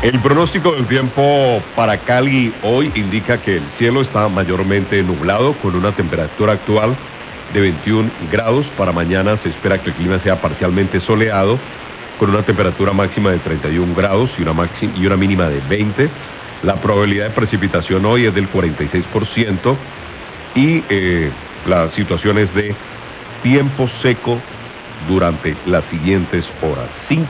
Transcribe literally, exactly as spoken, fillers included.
El pronóstico del tiempo para Cali hoy indica que el cielo está mayormente nublado con una temperatura actual de veintiún grados. Para mañana se espera que el clima sea parcialmente soleado con una temperatura máxima de treinta y un grados y una, máxima, y una mínima de veinte. La probabilidad de precipitación hoy es del cuarenta y seis por ciento y eh, la situación es de tiempo seco durante las siguientes horas.